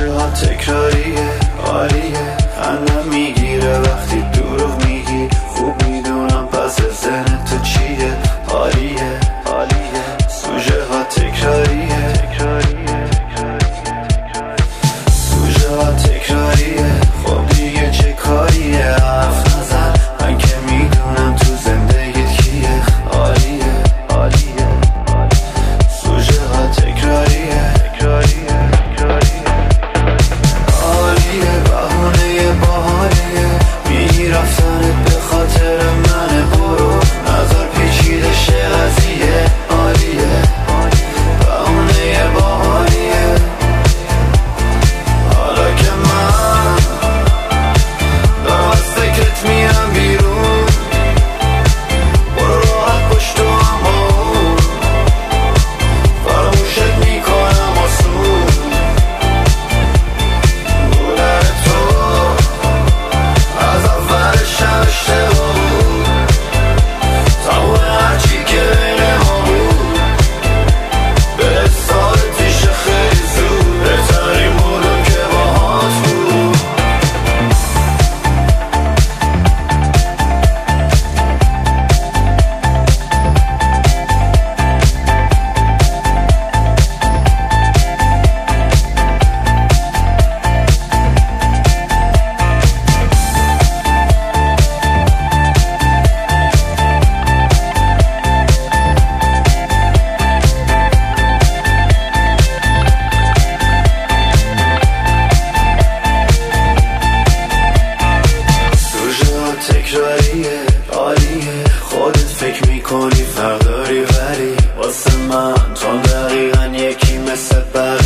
ها تکراریه، عالیه، خندم میگیره وقتی دروغ میگی. خوب میدونم پس ذهن تو چیه، عالیه عالیه. سوژه ها تکراریه، سوژه ها تکراریه. خب دیگه چه کاریه، حرف نزن، من که میدونم تو زندگیت کیه، عالیه عالیه. سوژه ها تکراریه، عالیه، بهونه باحالیه. میگی رفتنت به خاطر منه، برو نظر پیچیده شه قضیه، عالیه، بهونه باحالیه. حالا که من دارم از فکرت میرم بیرون، برو راحت باش تو اما فراموشت میکنم آسون. بودن تو از اولش هم اشتباه بود، تمام هرچی که بین ما بود به سال پیش خیلی زود. بهترین بودم که باهات بود. تکراریه، عالیه، خودت فکر میکنی فرق داری ولی واسه من تو دقیقا یکی مثل بقیه.